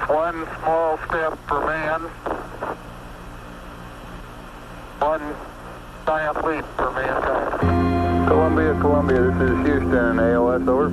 One small step for man, one giant leap for mankind. Columbia, this is Houston, AOS, over.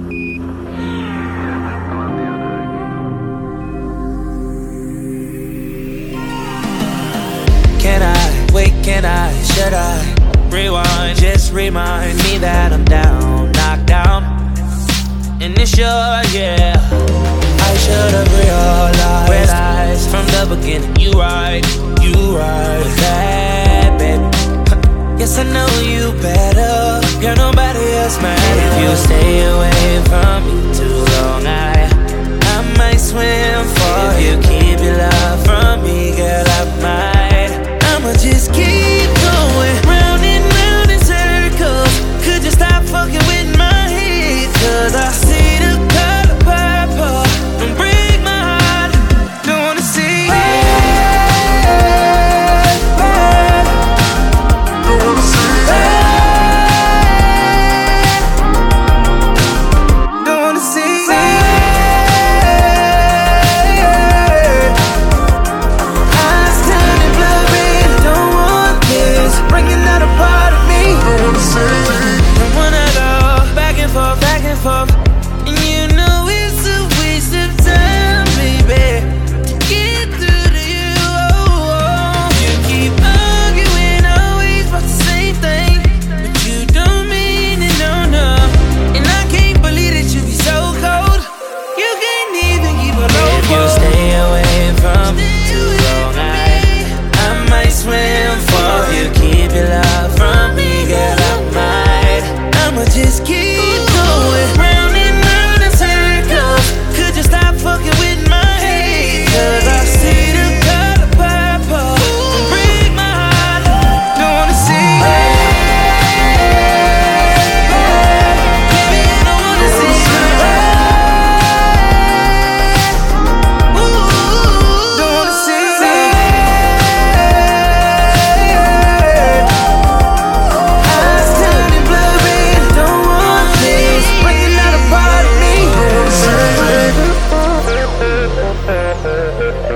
Can I, wait, can I, should I rewind, just remind me that I'm down, knocked down, initial, yeah. I should've realized from the beginning, you right with that, baby. Yes, I know you better, girl, nobody else matters. If you stay away from me too long, I might swim for you. Keep your love from me, girl, I might. I'ma just keep going round and round in circles. Could you stop fucking with my head? Cause I see the color purple. Don't break my heart. Don't wanna see it. Don't wanna see it. Don't wanna see it. Eyes turning blood red. Don't want this. Bringing out a part of me. Don't wanna see it. Don't wanna go back and forth, back and forth. And you know it's a waste of time, baby, to get through to you. You keep arguing always about the same thing, but you don't mean it, no, no. And I can't believe that you be so cold. You can't even keep a low. If you stay away from me too long, I might swim for you. Keep your love from me, girl, I might. I'ma just keep going round and round in circles. Could you stop fucking with my head? Cause I see the color purple. Don't break my heart. Don't wanna see it. Baby, I don't wanna see it. Ooh, don't wanna see it. Eyes turning blood red. Don't want this. Bringing out a part of me. Don't wanna see it.